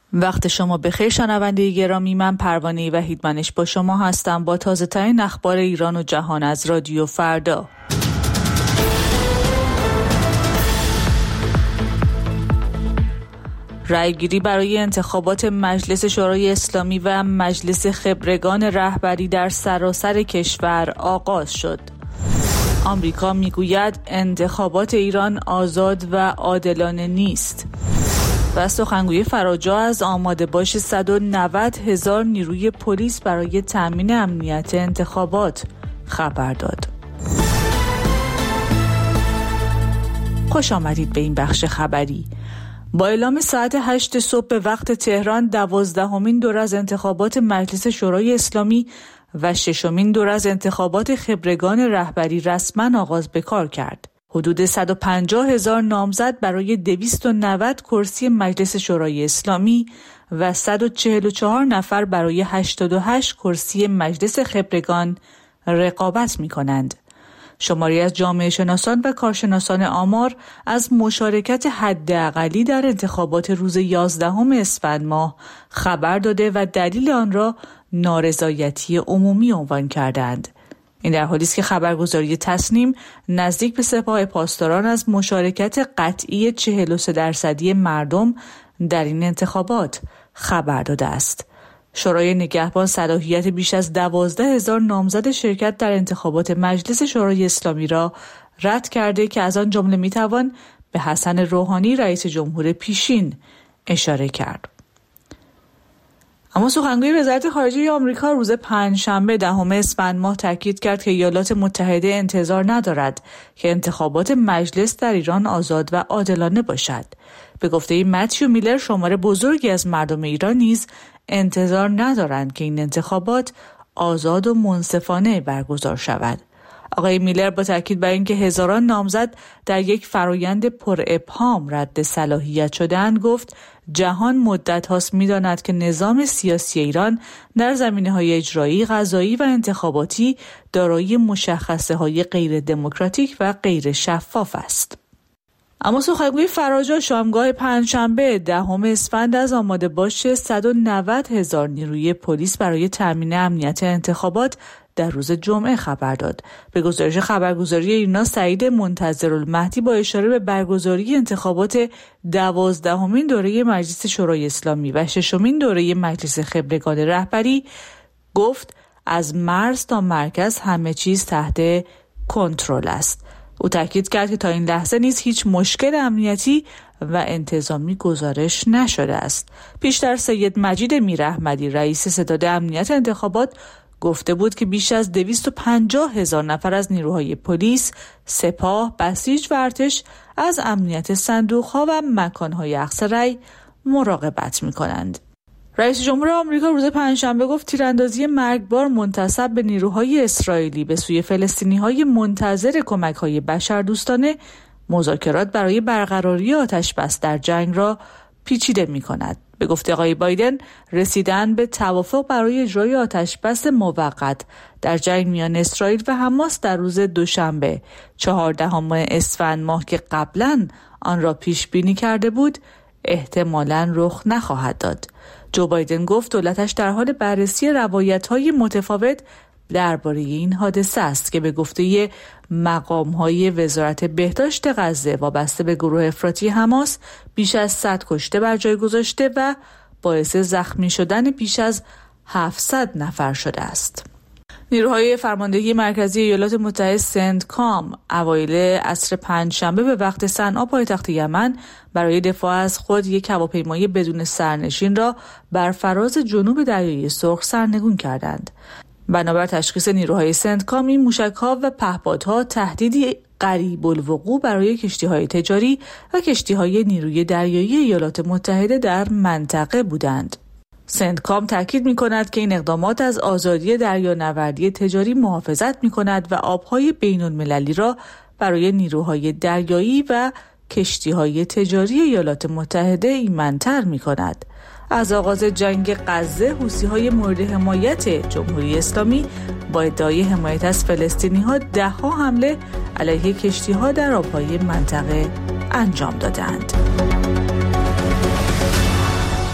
وقت شما بخیر شنونده گرامی، من پروانه وحیدمنش با شما هستم با تازه ترین اخبار ایران و جهان از رادیو فردا. رأیگیری برای انتخابات مجلس شورای اسلامی و مجلس خبرگان رهبری در سراسر کشور آغاز شد. آمریکا میگوید انتخابات ایران آزاد و عادلانه نیست. و سخنگوی فراجا از آماده باش 190,000 نیروی پلیس برای تامین امنیت انتخابات خبر داد. خوش آمدید به این بخش خبری. با اعلام ساعت 8 صبح به وقت تهران 12مین دور از انتخابات مجلس شورای اسلامی و 6مین دور از انتخابات خبرگان رهبری رسما آغاز به کار کرد. حدود 150,000 نامزد برای 290 کرسی مجلس شورای اسلامی و 144 نفر برای 88 کرسی مجلس خبرگان رقابت می‌کنند. شماری از جامعه شناسان و کارشناسان آمار از مشارکت حداقلی در انتخابات روز 11 اسفند ماه خبر داده و دلیل آن را نارضایتی عمومی عنوان کردند. این در حالی است که خبرگزاری تصنیم نزدیک به سپاه پاسداران از مشارکت قطعی 43% مردم در این انتخابات خبر داده است. شورای نگهبان صلاحیت بیش از 12,000 نامزد شرکت در انتخابات مجلس شورای اسلامی را رد کرده که از آن جمله میتوان به حسن روحانی رئیس جمهور پیشین اشاره کرد. اما سخنگوی وزارت خارجه آمریکا روز پنجشنبه 10 اسفند ماه تاکید کرد که ایالات متحده انتظار ندارد که انتخابات مجلس در ایران آزاد و عادلانه باشد. به گفته متیو میلر، شمار بزرگی از مردم ایران نیز انتظار ندارند که این انتخابات آزاد و منصفانه برگزار شود. آقای میلر با تاکید بر اینکه هزاران نامزد در یک فرایند پر ابهام رد صلاحیت شدند گفت جهان مدت هاست می‌داند که نظام سیاسی ایران در زمینه‌های اجرایی، قضایی و انتخاباتی دارای مشخصه‌های غیر دموکراتیک و غیر شفاف است. اما سخنگوی فراجا شامگاه پنجشنبه 10 اسفند از آماده باش 190,000 نیروی پلیس برای تامین امنیت انتخابات در روز جمعه خبر داد. به گزارش خبرگزاری ایرنا، سعید منتظرالمهدی با اشاره به برگزاری انتخابات 12مین دوره مجلس شورای اسلامی و 6مین دوره مجلس خبرگان رهبری گفت از مرز تا مرکز همه چیز تحت کنترل است. او تاکید کرد که تا این لحظه نیز هیچ مشکل امنیتی و انتظامی گزارش نشده است. پیشتر سید مجید میراحمدی رئیس ستاد امنیت انتخابات گفته بود که بیش از 250,000 نفر از نیروهای پلیس، سپاه، بسیج و ارتش از امنیت صندوق‌ها و مکان‌های اخذ رأی مراقبت می‌کنند. رئیس جمهور آمریکا روز پنجشنبه گفت تیراندازی مرگبار منتسب به نیروهای اسرائیلی به سوی فلسطینی‌های منتظر کمک‌های بشردوستانه مذاکرات برای برقراری آتش‌بس در جنگ را پیچیده می‌کند. به گفته آقای بایدن، رسیدن به توافق برای اجرای آتش‌بس موقت در جنگ میان اسرائیل و حماس در روز دوشنبه 14 اسفند ماه که قبلاً آن را پیش بینی کرده بود احتمالاً رخ نخواهد داد. جو بایدن گفت دولتش در حال بررسی روایت‌های متفاوت درباره این حادثه است که به گفته مقام‌های وزارت بهداشت غزه وابسته به گروه افراطی حماس بیش از 100 کشته بر جای گذاشته و باعث زخمی شدن بیش از 700 نفر شده است. نیروهای فرماندهی مرکزی ایالات متحده سنتکام اوایل عصر پنجشنبه به وقت صنعا پایتخت یمن برای دفاع از خود یک هواپیمای بدون سرنشین را بر فراز جنوب دریای سرخ سرنگون کردند. بنابر تشخیص نیروهای سنتکام این موشک‌ها و پهپادها تهدیدی قریب الوقوع برای کشتی‌های تجاری و کشتی‌های نیروی دریایی ایالات متحده در منطقه بودند. سنتکام تاکید می‌کند که این اقدامات از آزادی دریانوردی تجاری محافظت می‌کند و آب‌های بین‌المللی را برای نیروهای دریایی و کشتی‌های تجاری ایالات متحده ایمن‌تر می‌کند. از آغاز جنگ غزه، حوثی‌های مورد حمایت جمهوری اسلامی با ادعای حمایت از فلسطینی‌ها ده‌ها حمله علیه کشتی‌ها در آب‌های منطقه انجام دادند.